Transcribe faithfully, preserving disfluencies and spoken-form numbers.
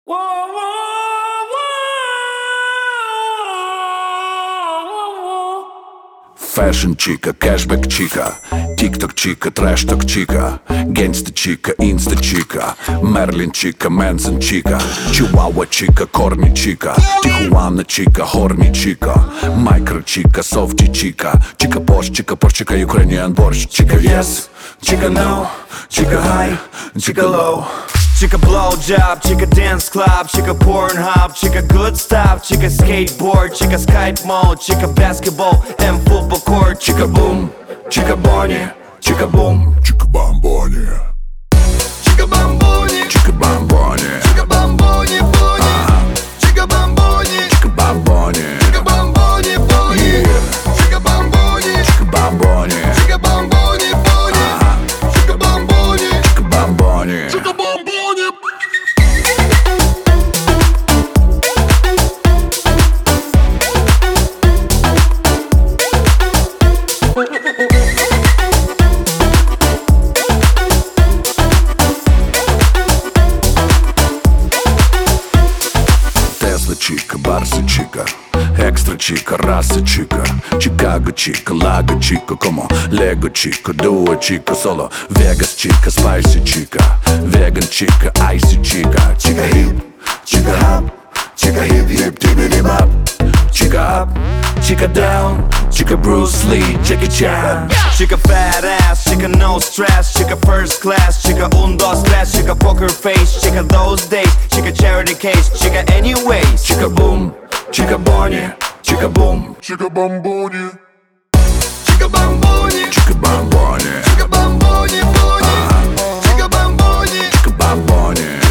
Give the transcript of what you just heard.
Фэшн чика, кэшбэк чика, тик-ток чика, трэш-ток чика, гэнста чика, инста чика, Мерлин чика, Мэнсон чика, Чиуауа чика, корни чика, Тихуана чика, хорни чика, Майкро чика, софти чика, чика пош, чика пош, чика Ukrainian борщ, чика yes, чика no, чика high, чика low. Chica blowjob, chica dance club, chica Pornhub, chica good stuff, chica skateboard, chica Skype mode, chica basketball and football court, Чика бум, чика бони, чика бум, чика бамбони, chica bamboni, чика бамбони, chica bamboni, boni, chica bamboni, чика бамбони, chica bamboni, boni, chica bamboni, чика бамбони, chica bamboni, boni, chica bamboni, чика бамбони. chica bamboni. Тесла чика, Барса чика, Экстра чика, раса чика, Чикаго чика, Лага чика, комо, Лего чика, Дуо чика, соло, Вегас чика, Спайси чика, Веган чика, Айси чика, Чика хип, чика хап, чика хип хип, тибиди бап, чика ап, чика даун, чика Брюс Ли, Джеки Чан. Chica fat ass, chica no stress, chica first class, chica un, dos, tres, chica poker face, chica those days, chica charity case, chica anyways. Чика бум, чика бони, чика бум, Chica bamboni, chica bamboni, чика бамбони, chica bamboni, boni, chica bamboni, чика бамбони.